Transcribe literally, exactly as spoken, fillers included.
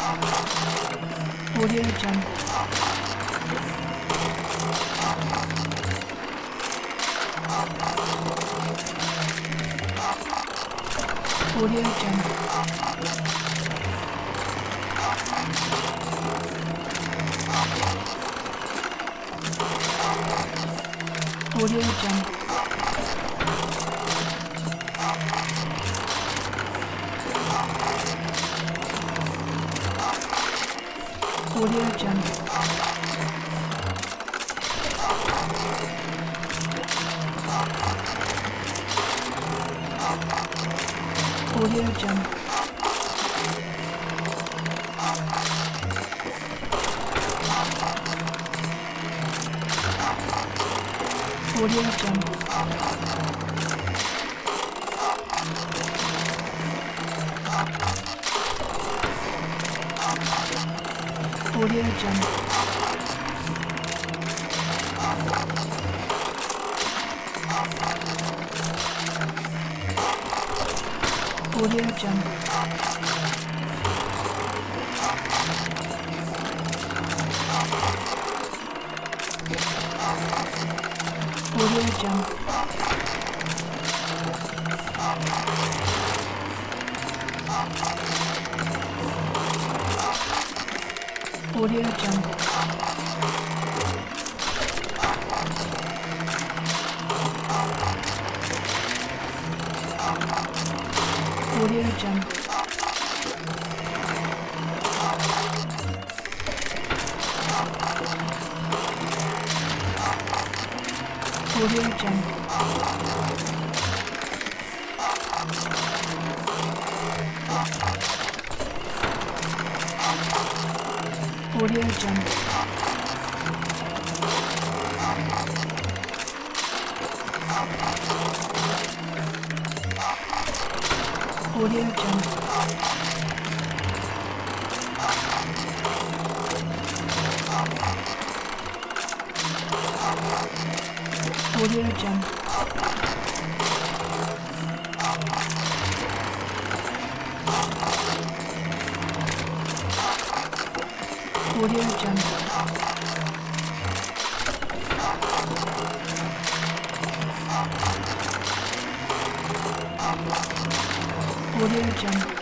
Audio Jungle. Audio Jungle. Audio Jungle. Audio Jungle. Audio Jungle. Audio Jungle. Audio Jungle. Audio Jungle. Audio Jungle. Audio Jungle. Audio Jungle. Audio Jungle. Audio Jungle. Audio Jungle. Audio Jungle. Audio Jungle. Audio Jungle.